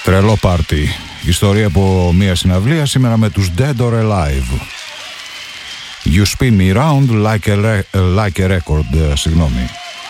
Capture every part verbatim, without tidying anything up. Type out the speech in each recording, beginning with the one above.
Τρελό πάρτι. Ιστορία από μια συναυλία σήμερα με τους Dead or Alive. You spin me round like a, like a record. Συγγνώμη.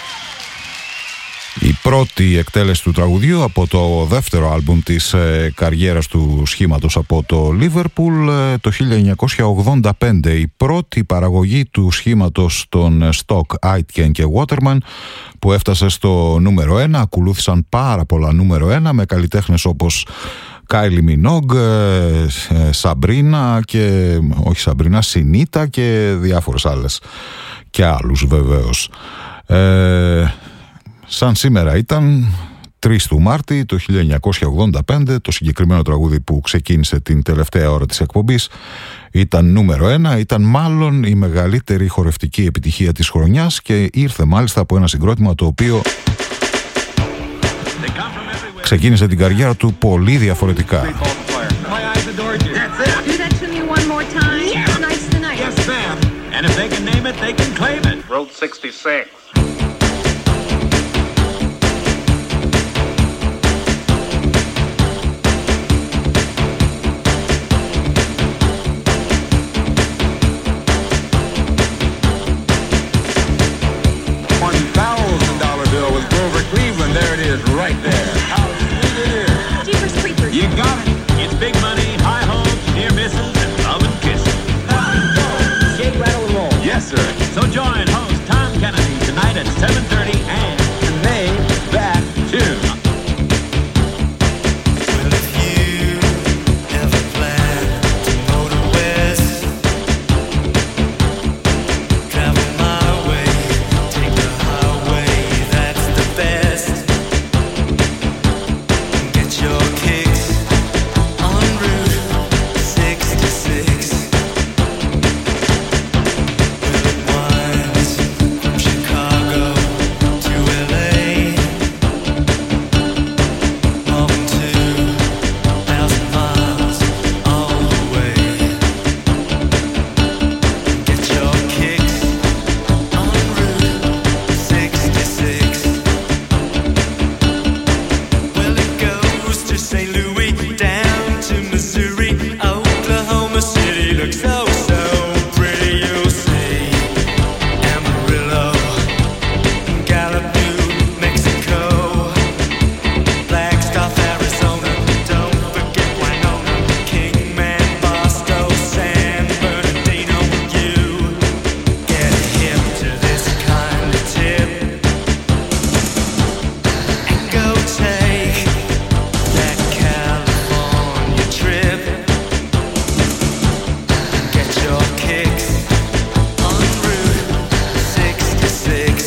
Η πρώτη εκτέλεση του τραγουδιού από το δεύτερο άλμπουμ της ε, καριέρας του σχήματος από το Liverpool ε, το χίλια εννιακόσια ογδόντα πέντε. Η πρώτη παραγωγή του σχήματος των Stock, Aitken και Waterman που έφτασε στο νούμερο ένα. Ακολούθησαν πάρα πολλά νούμερο ένα με καλλιτέχνες όπως Kylie Minogue, Sabrina και όχι Sabrina, Sinita και διάφορες άλλες και άλλους βεβαίως. Ε, σαν σήμερα ήταν τρεις του Μάρτη το χίλια εννιακόσια ογδόντα πέντε, το συγκεκριμένο τραγούδι που ξεκίνησε την τελευταία ώρα της εκπομπής ήταν νούμερο ένα, ήταν μάλλον η μεγαλύτερη χορευτική επιτυχία της χρονιάς και ήρθε μάλιστα από ένα συγκρότημα το οποίο ξεκίνησε την καριέρα του πολύ διαφορετικά. Right there. How sweet it is. Jeepers Creepers. You got it. It's big money, high hopes, near misses, and love and kisses. Shake, rattle, and roll. Yes, sir. So join host Tom Kennedy tonight at seven thirty and May back too. Well, if you ever plan to go to West, travel my way, take the highway, that's the best. Your kicks on Route sixty-six. Well, it winds from Chicago to L A, more than two thousand miles all the way. Get your kicks on Route sixty-six. Well, it goes to Saint Louis, down to Missouri, Oklahoma City looks so, so pretty, you'll see. Amarillo, Gallup, New Mexico, Flagstaff, Arizona, don't forget Winona, Kingman, Boston, San Bernardino. You get hip to this kind of tip and go take that California trip. Get your kicks on Route sixty-six.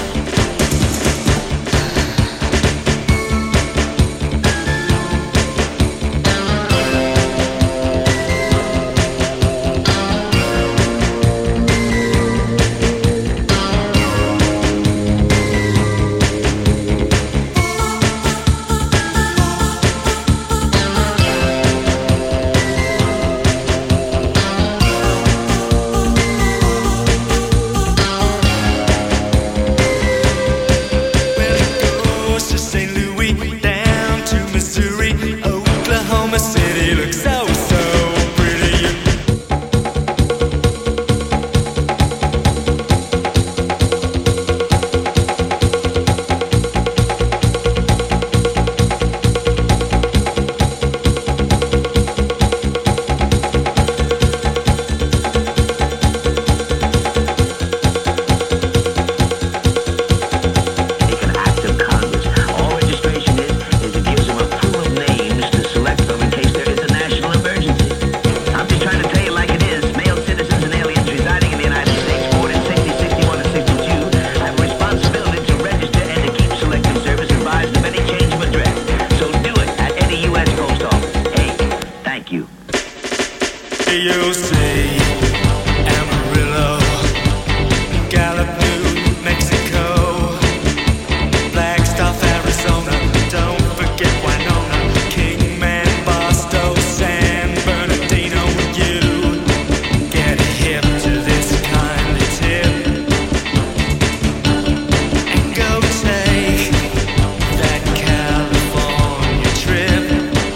Well, it goes to Saint Louis, down to Missouri, Oklahoma City looks so, so pretty. Take an act of Congress. All registration is, is it gives them a pool of names to select from in case there is a national emergency. I'm just trying to tell you like it is. Male citizens and aliens residing in the United States born in sixty, sixty-one, and sixty-two have a responsibility to register and to keep Selective Service advised of any change of address. So do it at any U S post office. Hey, thank you. You'll see Amarillo, Gallup, New Mexico, Flagstaff, Arizona, don't forget Winona, Kingman, Boston, San Bernardino. You get hip to this kind of tip and go take that California trip.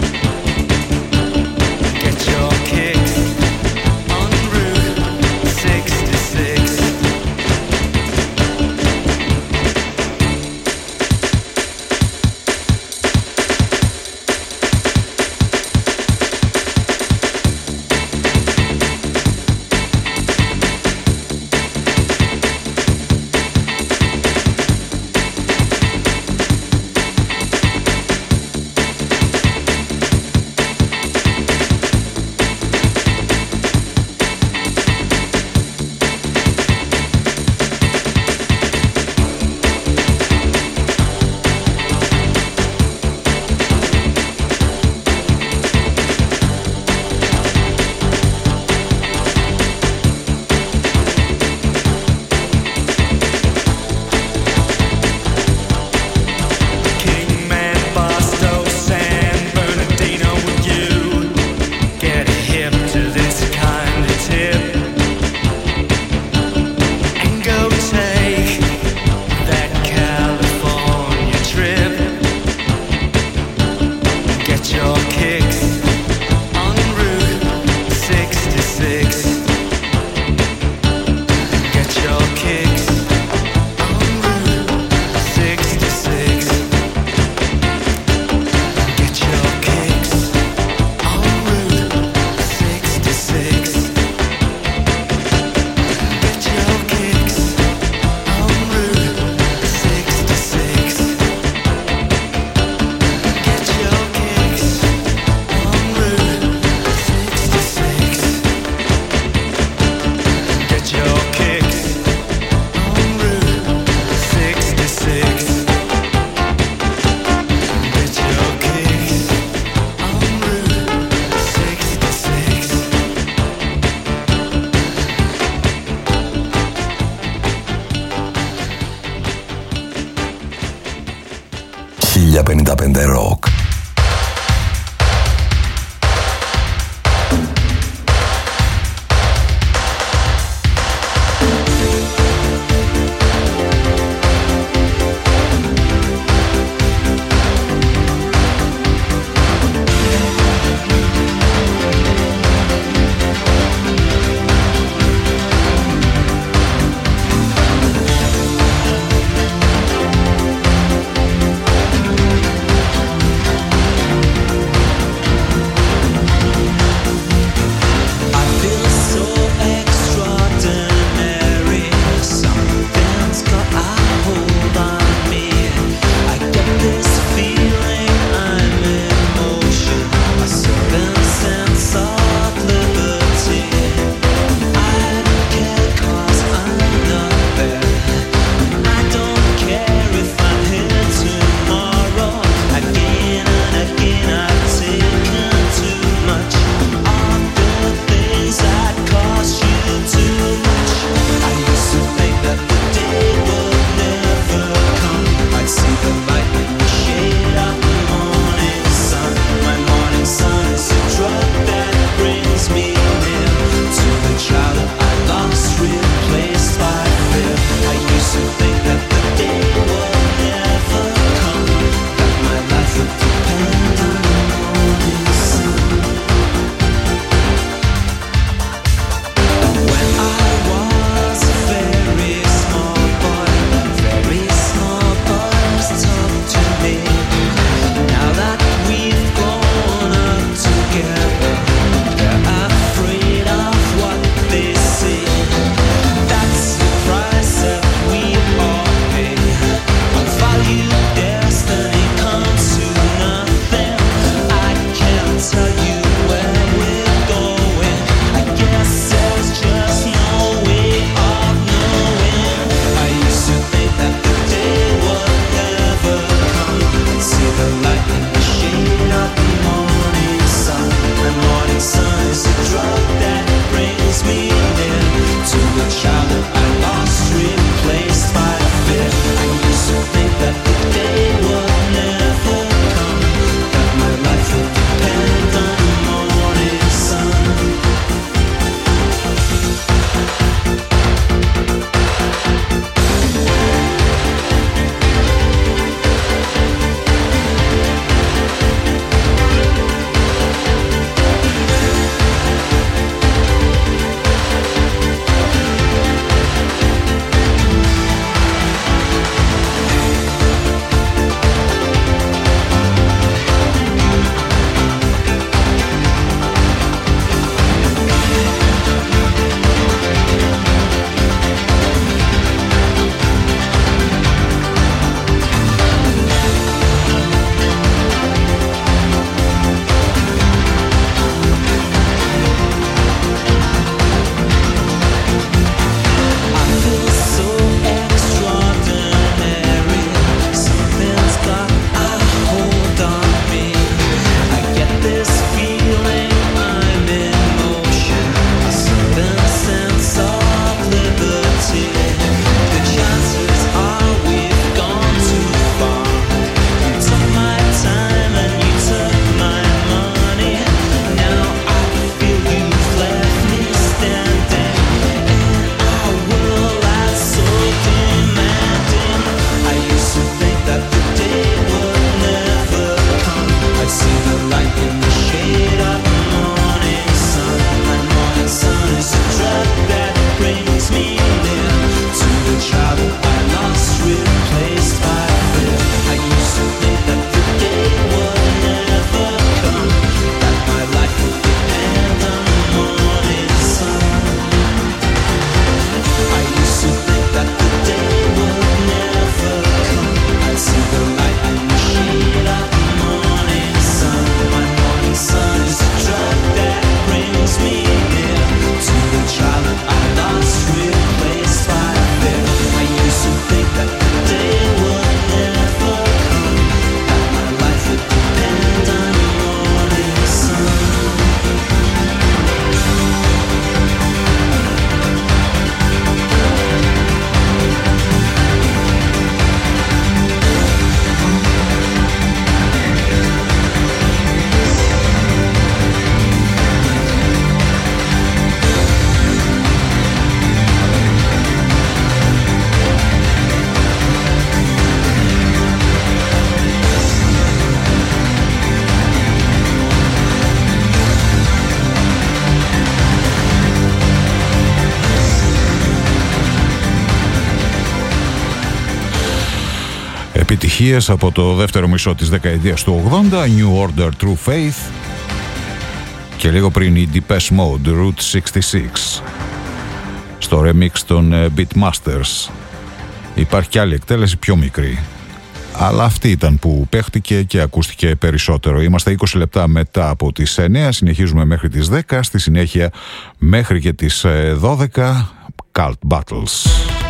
επιτυχίες από το δεύτερο μισό της δεκαετίας του ογδόντα, New Order, True Faith, και λίγο πριν η Depeche Mode, Route εξήντα έξι, στο remix των Beatmasters. Υπάρχει και άλλη εκτέλεση πιο μικρή, αλλά αυτή ήταν που παίχτηκε και ακούστηκε περισσότερο. Είμαστε είκοσι λεπτά μετά από τις εννιά, συνεχίζουμε μέχρι τις δέκα, στη συνέχεια μέχρι και τις δώδεκα, Cult Battles.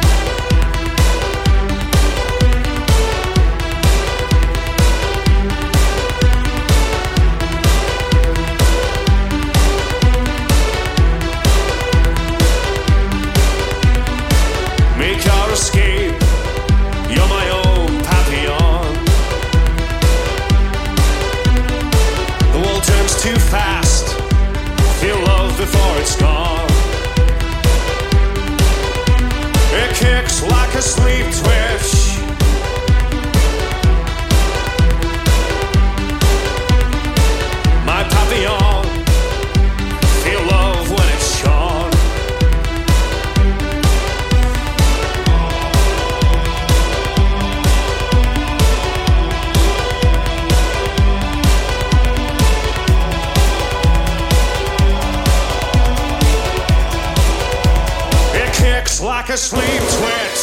Like a sleep twitch, my papillon, feel love when it's shone. It kicks like a sleep twitch.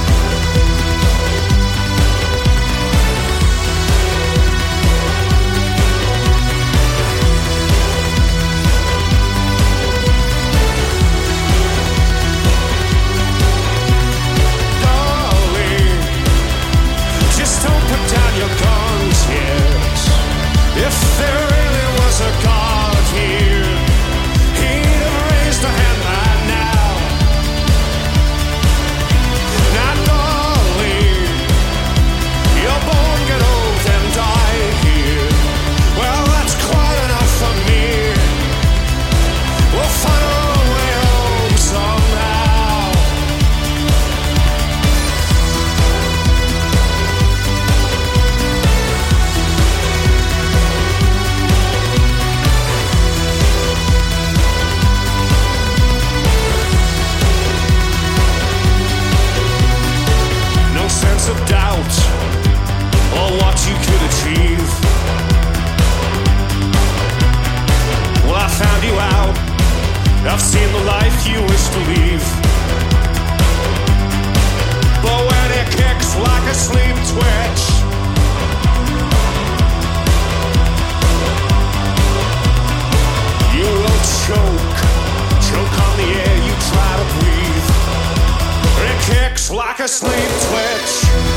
If there really was a God here, he'd have raised a hand by now. Now, darling, you're born, get old, and die here. Well, that's quite enough for me. We'll find our way home somehow. Sense of doubt or what you could achieve. Well, I found you out. I've seen the life you wish to leave. But when it kicks like a sleep twitch, you will choke, choke on the air you try to breathe. It kicks like a sleep twitch.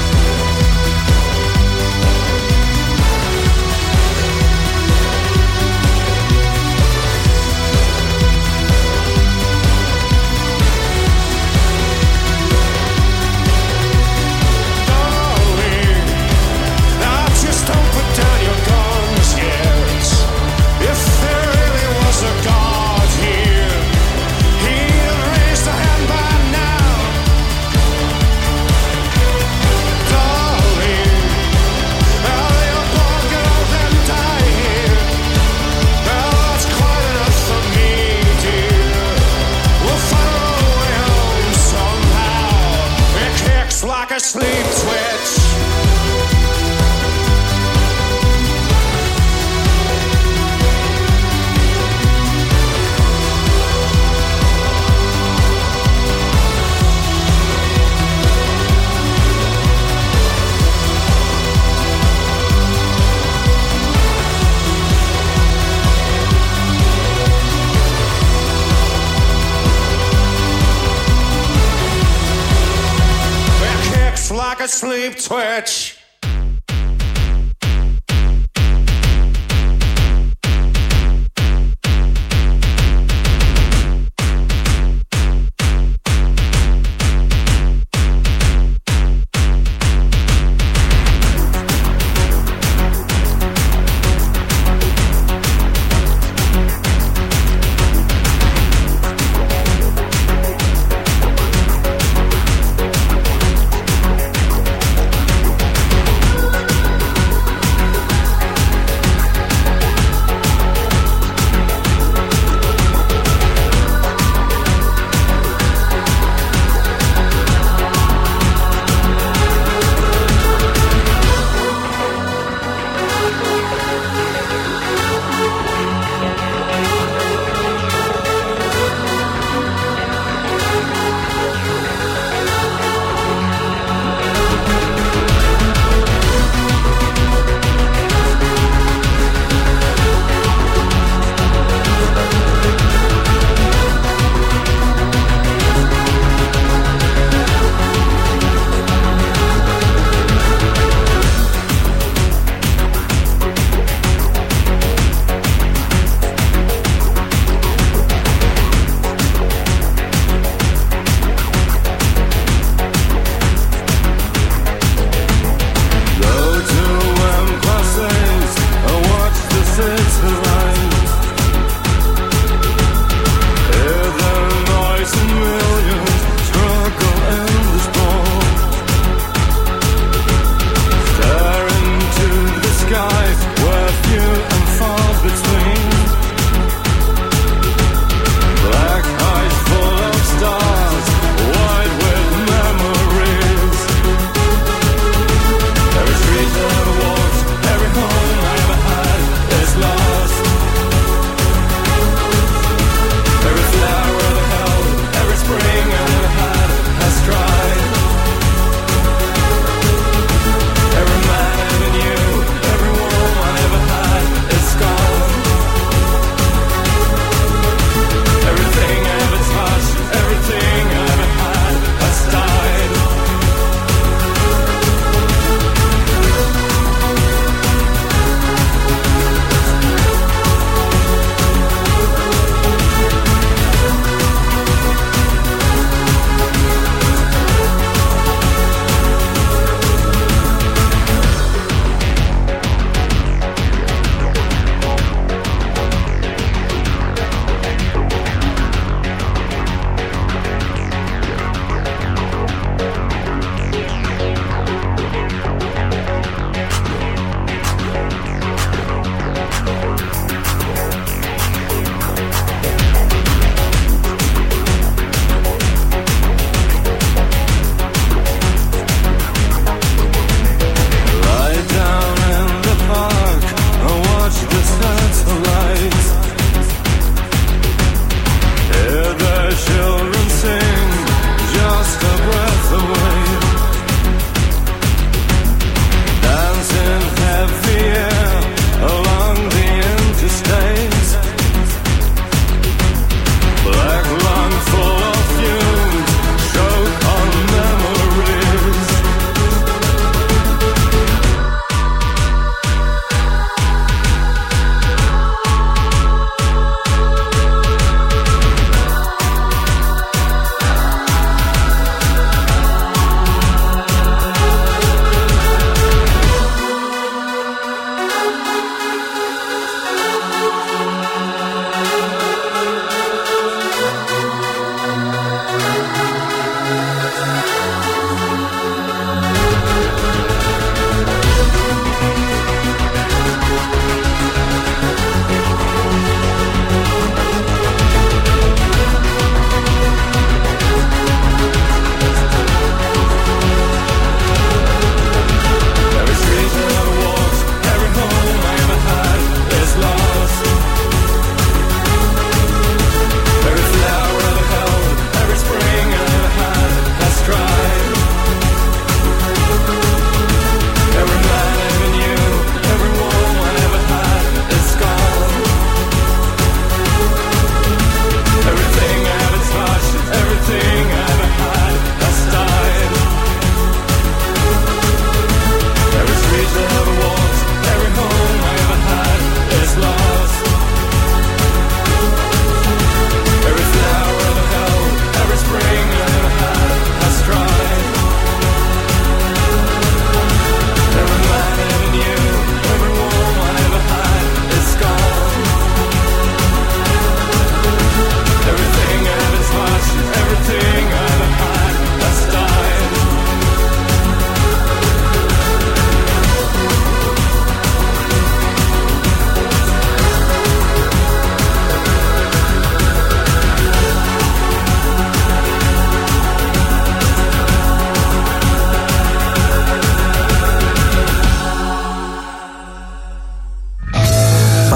Darling, now just don't put down your guns yet. If there really was a God here, he'd have raised a hand by now. Like a sleep twitch. Like a sleep twitch.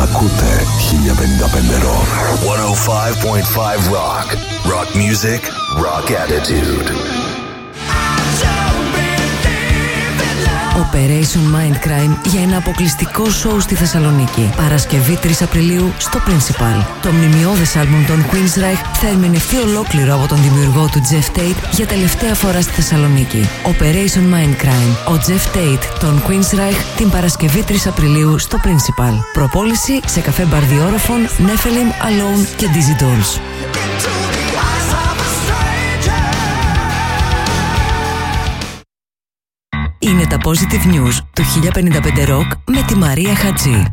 Ακούτε χίλια πενήντα πέντε Rock. εκατόν πέντε κόμμα πέντε Rock. Rock music, rock attitude. Operation Mindcrime για ένα αποκλειστικό σοου στη Θεσσαλονίκη. Παρασκευή τρεις Απριλίου στο Principal. Το μνημιώδες άλμπουμ των Queensryche θα ερμηνευτεί ολόκληρο από τον δημιουργό του Jeff Tate για τελευταία φορά στη Θεσσαλονίκη. Operation Mindcrime. Ο Jeff Tate των Queensryche την Παρασκευή τρεις Απριλίου στο Principal. Προπόληση σε καφέ Μπαρδιόροφων, Nephilim, Alone και Dizzy Dolls. Είναι τα Positive News του χίλια πενήντα πέντε Rock με τη Μαρία Χατζή.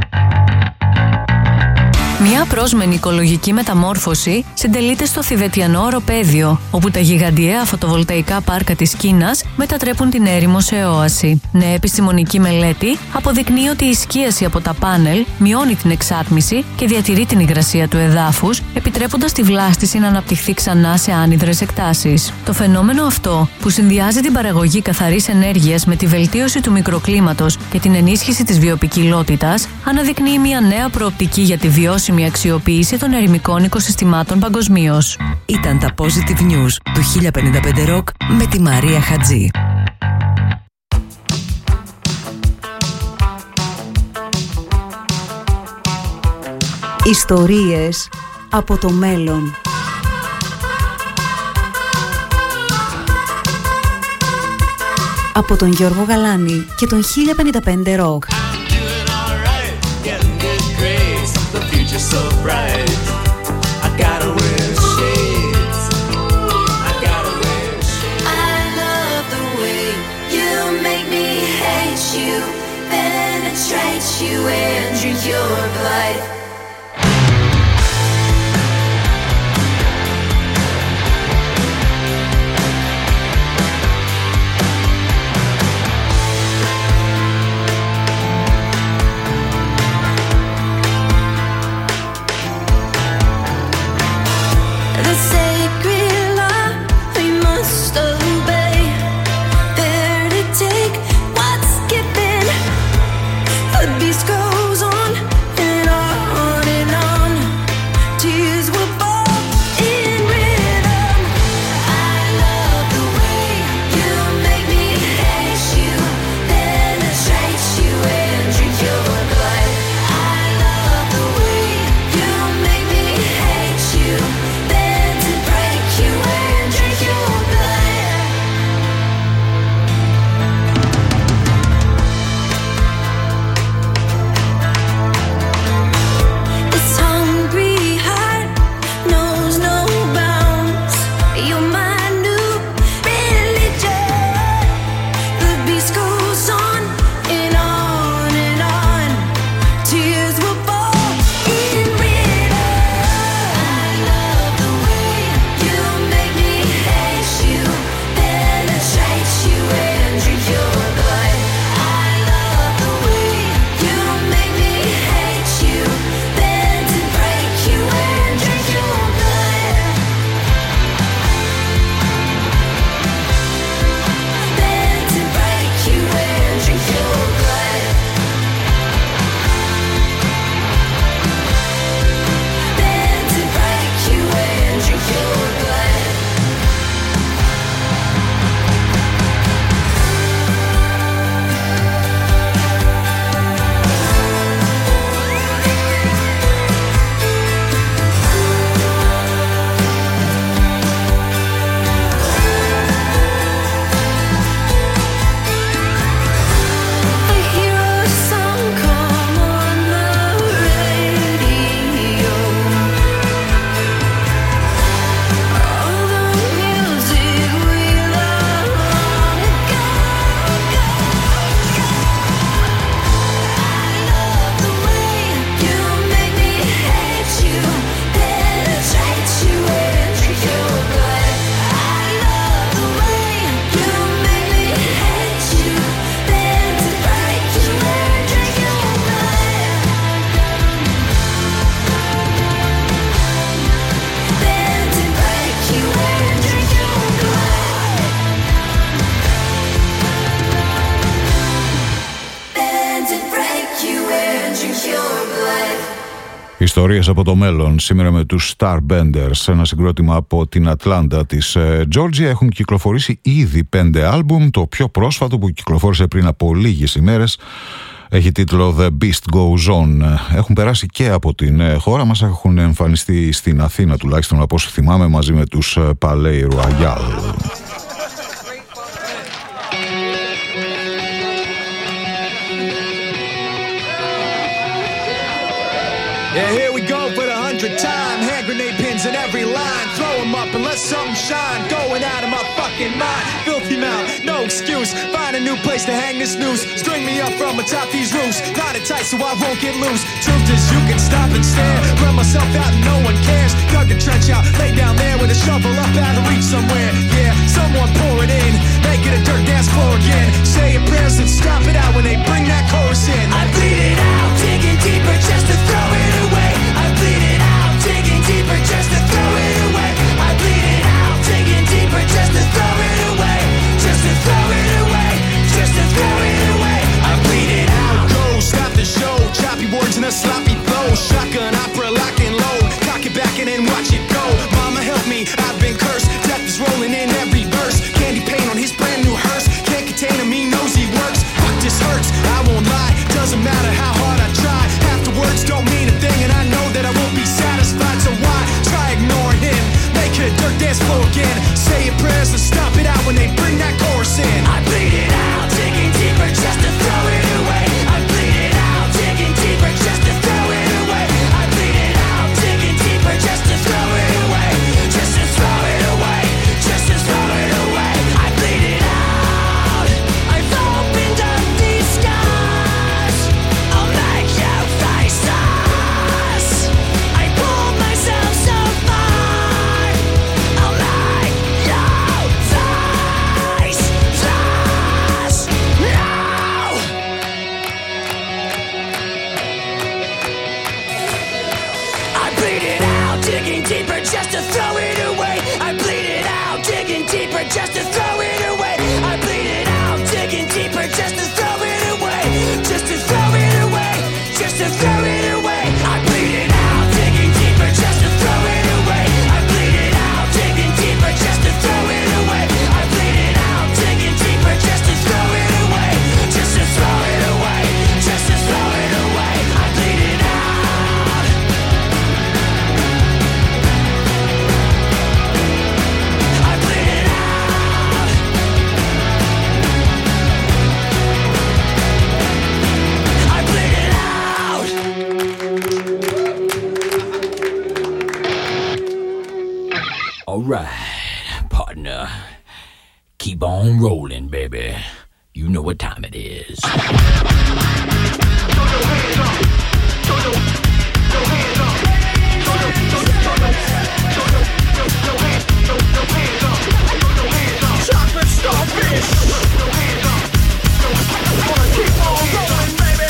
Μια πρόσμενη οικολογική μεταμόρφωση συντελείται στο θιβετιανό οροπέδιο, όπου τα γιγαντιαία φωτοβολταϊκά πάρκα της Κίνας μετατρέπουν την έρημο σε όαση. Νέα επιστημονική μελέτη αποδεικνύει ότι η σκίαση από τα πάνελ μειώνει την εξάτμιση και διατηρεί την υγρασία του εδάφους, επιτρέποντας τη βλάστηση να αναπτυχθεί ξανά σε άνυδρες εκτάσεις. Το φαινόμενο αυτό, που συνδυάζει την παραγωγή καθαρής ενέργειας με τη βελτίωση του μικροκλίματος και την ενίσχυση της βιοποικιλότητας, αναδεικνύει μια νέα προοπτική για τη βιώσιμη μια αξιοποίηση των ερημικών οικοσυστημάτων παγκοσμίως. Ήταν τα Positive News του χίλια πενήντα πέντε Rock με τη Μαρία Χατζή. Ιστορίες από το μέλλον. Από τον Γιώργο Γαλάνη και τον χίλια πενήντα πέντε Rock. So bright, I gotta wear shades. I gotta wear shades. I love the way you make me hate you, penetrate you and drink your blood. Goes on and on. Ιστορίες από το μέλλον, σήμερα με τους Starbenders, ένα συγκρότημα από την Ατλάντα της Τζόρτζια. Έχουν κυκλοφορήσει ήδη πέντε άλμπουμ. Το πιο πρόσφατο που κυκλοφόρησε πριν από λίγες ημέρες έχει τίτλο The Beast Goes On. Έχουν περάσει και από την χώρα μας, έχουν εμφανιστεί στην Αθήνα τουλάχιστον από όσο θυμάμαι, μαζί με τους Palais Royal. Yeah, here we go for the hundredth time. Hand grenade pins in every line. Throw them up and let something shine. Going out of my fucking mind. Filthy mouth, no excuse. Find a new place to hang this noose. String me up from atop these roofs. Knot it tight so I won't get loose. Truth is you can stop and stare. Run myself out and no one cares. Dug the trench out, lay down there with a shovel up out of reach somewhere. Yeah, someone pour it in. Make it a dirt dance floor again. Say your prayers and stop it out when they bring that chorus in. I bleed it out, digging deeper just to throw it away. I bleed it out, digging deeper just to throw it away. I bleed it out, digging deeper just to throw it away. Just to throw it away, just to throw it away. I bleed it out. Go, stop the show, choppy words and a sloppy flow. Shotgun opera, lock and load. Cock it back and then watch it go. Mama help me, I've been cursed. Death is rolling in every verse. Candy paint on his brand new hearse. Can't contain him, he knows he works. Fuck, this hurts, I won't lie. Doesn't matter how hard I try. Half the words don't mean a thing, and I know that I won't be satisfied. So why try ignoring him? Make it a dirt dance floor again. Say your prayers and stop it out when they bring that chorus in. I bleed it out, digging deeper just to throw it away. I bleed it out, digging deeper just to throw it away. I bleed it out, digging deeper just to throw it away. Just to throw it away, just to throw it away. I bleed it out. I've opened up these skies. I'll make you face us. I pulled myself so far. I'll make you face us. Now. I bleed it out, digging deeper just to throw it away. I bleed it out, digging deeper just to throw it away. I bleed it out, digging deeper just to throw it away. Just to throw it away, just to throw it away. I bleed it out, digging deeper just to throw it away. I bleed it out, digging deeper just to throw it away. I bleed it out, digging deeper just to throw it away. Just to throw it away, just to throw it away. I bleed it out. I bleed it out. I bleed it out. All right, partner. Keep on rolling, baby. You know what time it is. Chocolate starfish. Wanna keep on rolling, baby.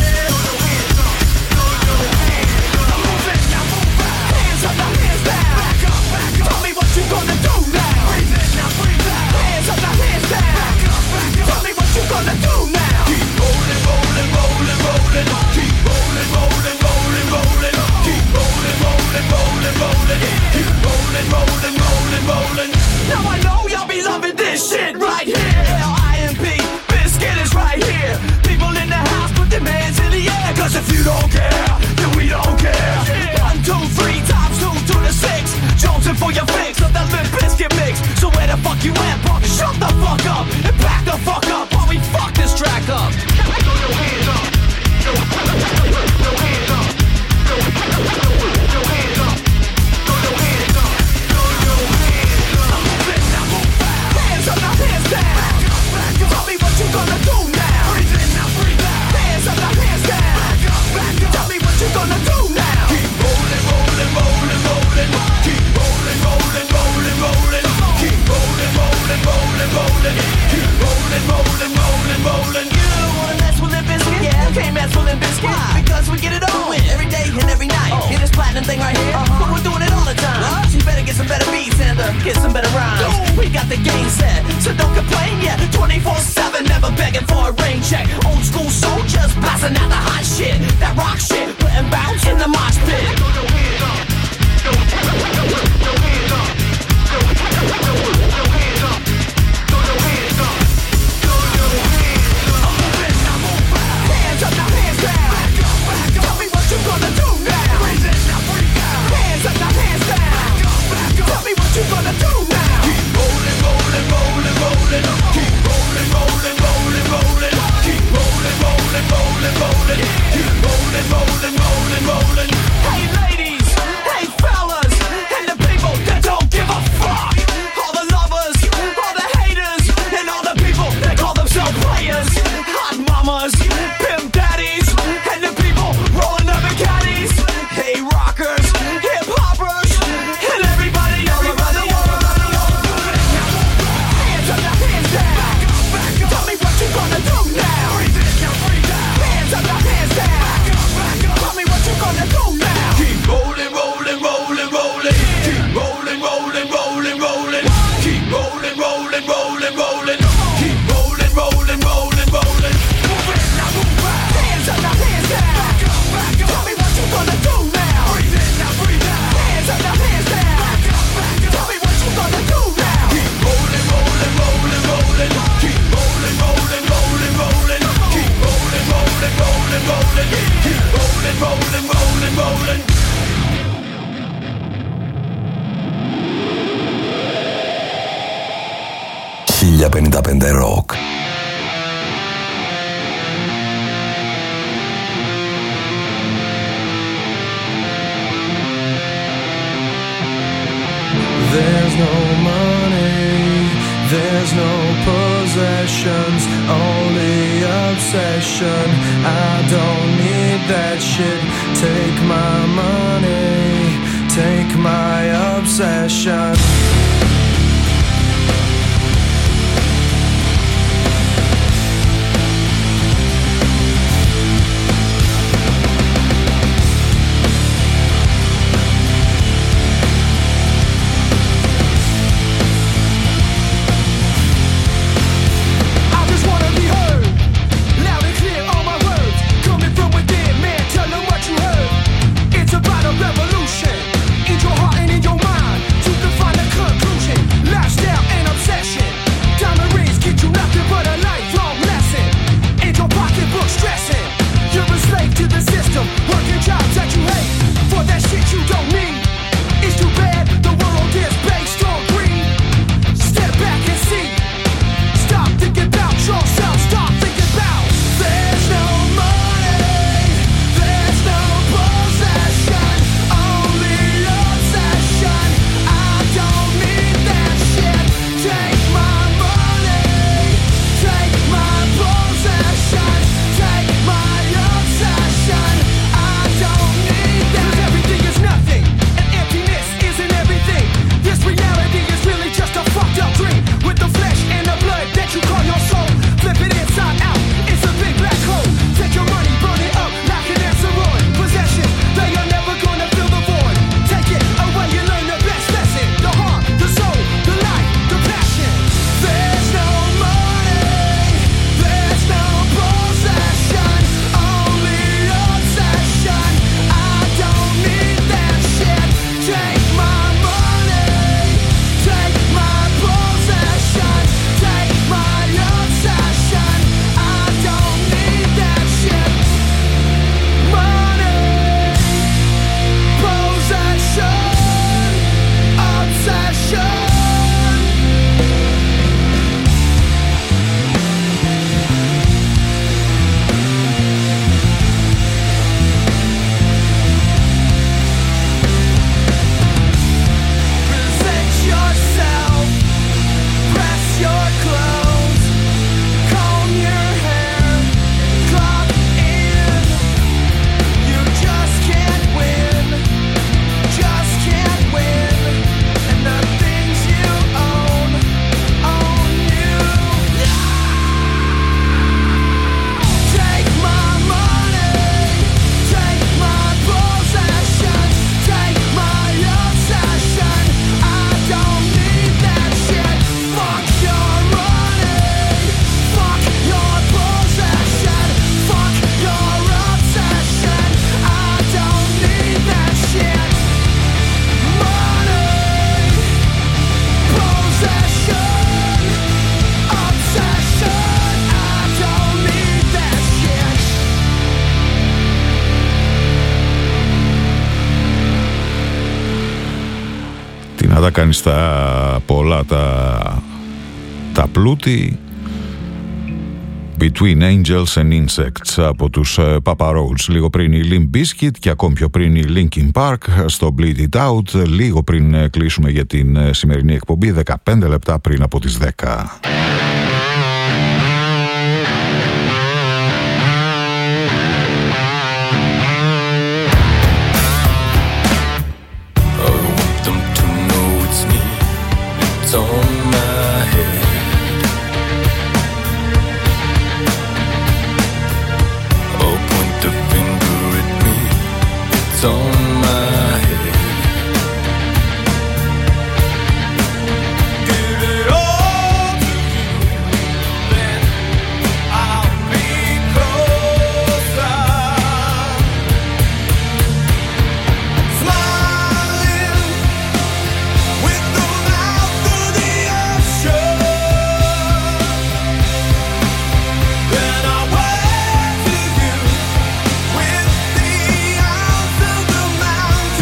I'm moving, now move out. Hands up, now hands down. Back up, back up. Tell me what you gonna do now. Breathe in, now breathe out. Hands up, now hands down. Back up, back up. Tell me what you gonna do now. Keep rolling, rolling, rolling, rolling. Keep rolling, rolling, rolling, rolling. Keep rolling, rolling, rolling, rolling. Keep rolling, rolling, rolling, rolling. Now I know y'all be loving this shit right here. L I M P, Biscuit is right here. People in the house put their hands in the air. Cause if you don't care, then we don't care. One, two, three times two to the six. Jonesing for your fix of that Limp Bizkit mix. So where the fuck you at, punk? Shut the fuck up and back the fuck up while we fuck this track up. Throw your hands up. Throw your hands up. Throw your hands up. Throw your hands up. Throw your hands up. Throw your hands up. I'm moving, now move out. Hands up, now hands down. Back up, back up. Tell me what you gonna do now. Breathe in, now breathe out. Hands up, now hands down. Back up, back up. Tell me what you gonna do now. Keep rolling, rolling, rolling, rolling. Keep rolling, rolling, rolling, rolling. Keep rolling, rolling, rolling, rolling. Keep rolling, rolling, rolling, rolling. You don't wanna mess with Limp Bizkit? Yeah, you can't mess with Limp Bizkit. Why? Because we get it on every day and every night. Oh. Hear this platinum thing right here? Uh-huh. But we're doing it all the time. What? So you better get some better beats and uh, get some better rhymes. Ooh. We got the game set, so don't complain yet. twenty-four seven, never begging for a rain check. Old school soldiers blasting out the hot shit. That rock shit, putting bounce in the mosh pit. χίλια πενήντα πέντε Rock. There's no money, there's no possessions, only obsession. I don't need that shit. Take my money, take my obsession. να τα κάνεις τα πολλά τα, τα πλούτη. Between Angels and Insects από τους uh, Papa Roach. Λίγο πριν η Limp Bizkit και ακόμη πιο πριν η Linkin Park στο Bleed It Out. Λίγο πριν uh, κλείσουμε για την uh, σημερινή εκπομπή, δεκαπέντε λεπτά πριν από τις δέκα. With the arms of the mountain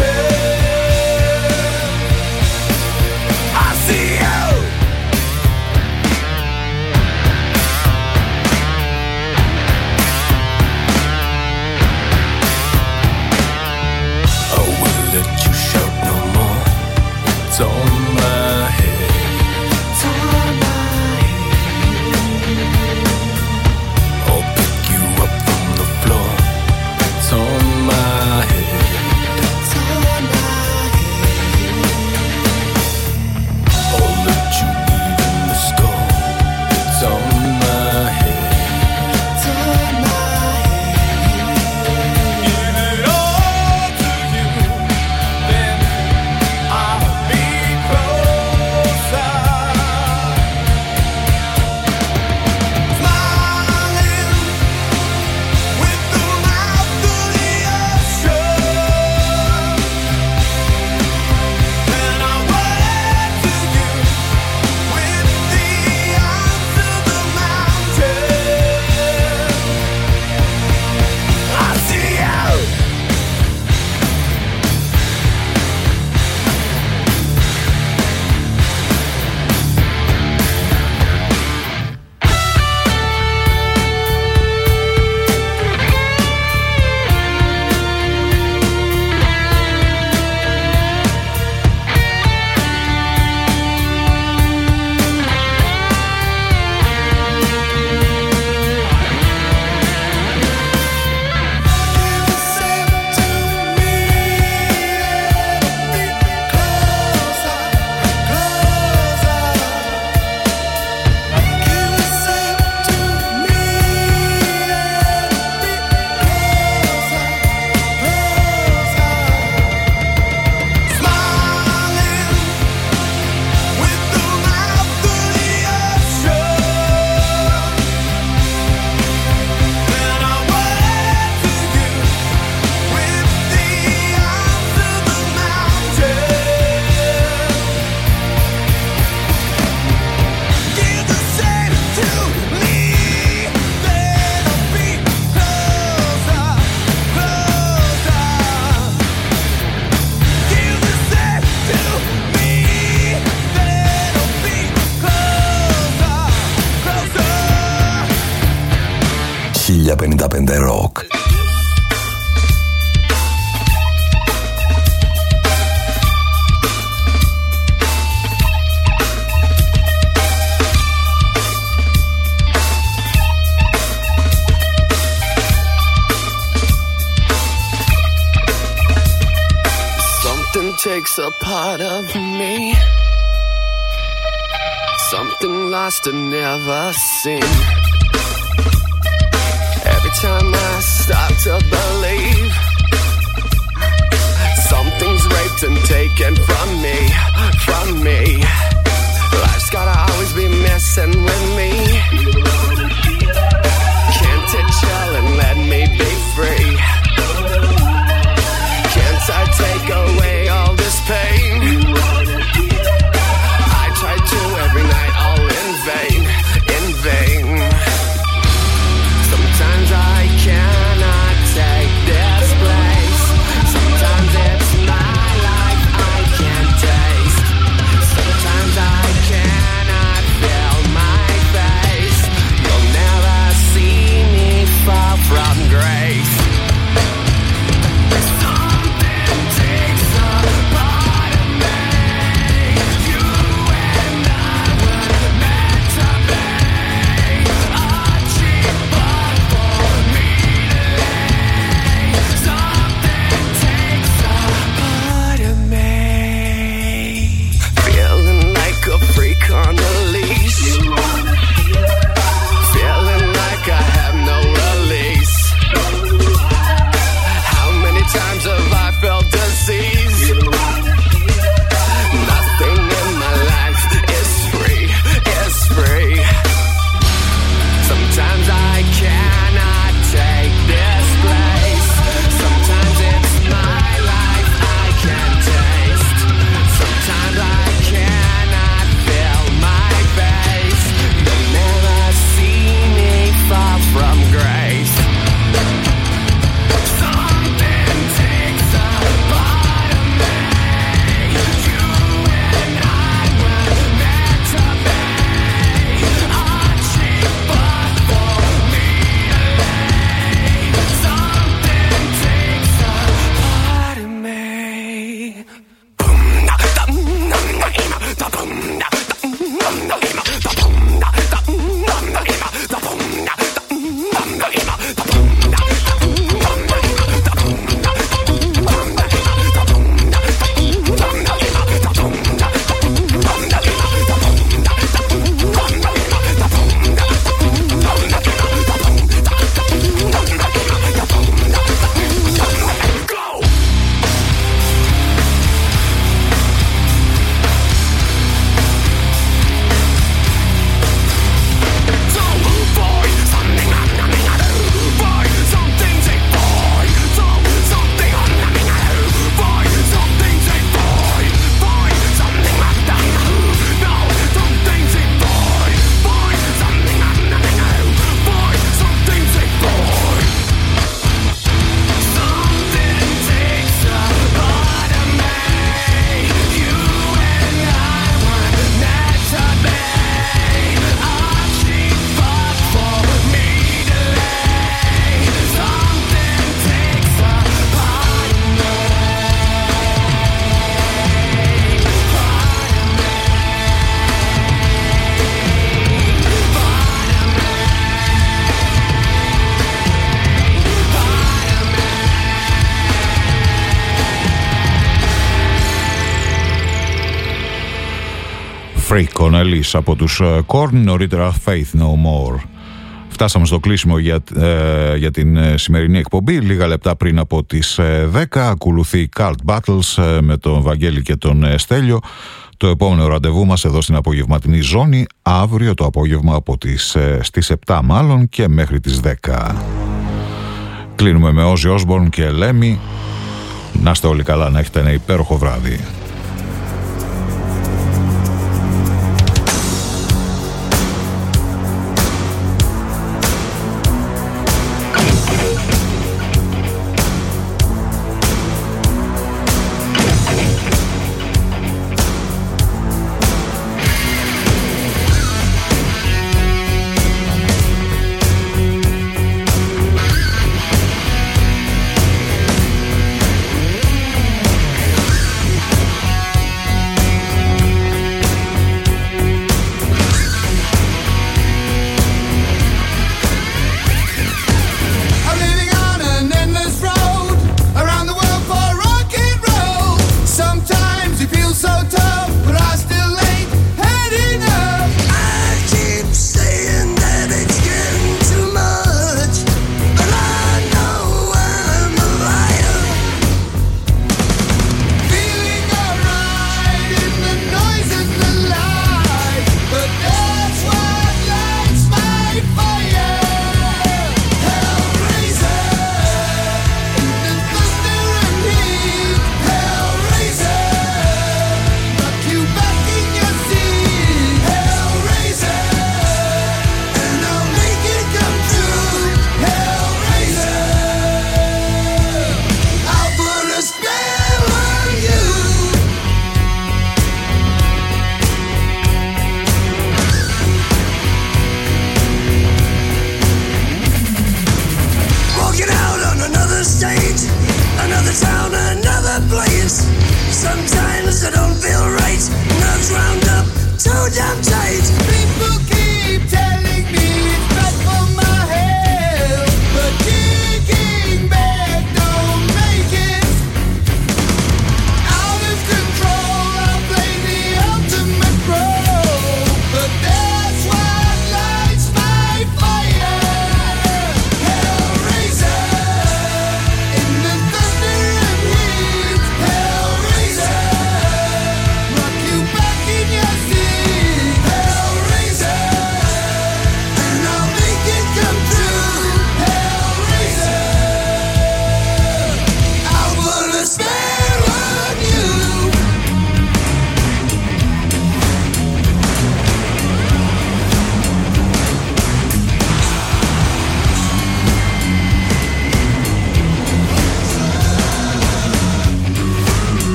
πενήντα πέντε Rock. Takes a part of me, something lost and never seen. Every time I start to believe, something's raped and taken from me, from me. Life's gotta always be messing with me. Can't it chill and let me be free? Can't I take away all this pain? I try to every night, all in vain, in vain. Sometimes I cannot take this place. Sometimes it's my life I can't taste. Sometimes I cannot feel my face. You'll never see me fall from grace. On the leash, feeling like I have no release. How many times have I felt disease? Nothing in my life is free, is free. Sometimes I cannot take this place. Sometimes it's my life I can't taste. Sometimes I cannot feel my face. You'll never see me fall from grace. Something takes a part of me. You and I were meant to be. A cheap book for me to lay. Something takes a part of me. Freak Cornelis από τους Korn, νωρίτερα Faith No More. Φτάσαμε στο κλείσιμο για, ε, για την ε, σημερινή εκπομπή. Λίγα λεπτά πριν από τις ε, δέκα ακολουθεί Cult Battles ε, με τον Βαγγέλη και τον ε, Στέλιο. Το επόμενο ραντεβού μας εδώ στην απογευματινή ζώνη, αύριο το απόγευμα από τις, ε, στις επτά μάλλον και μέχρι τις δέκα. Κλείνουμε με Ozzy Osbourne και Lemmy. Να είστε όλοι καλά, να έχετε ένα υπέροχο βράδυ.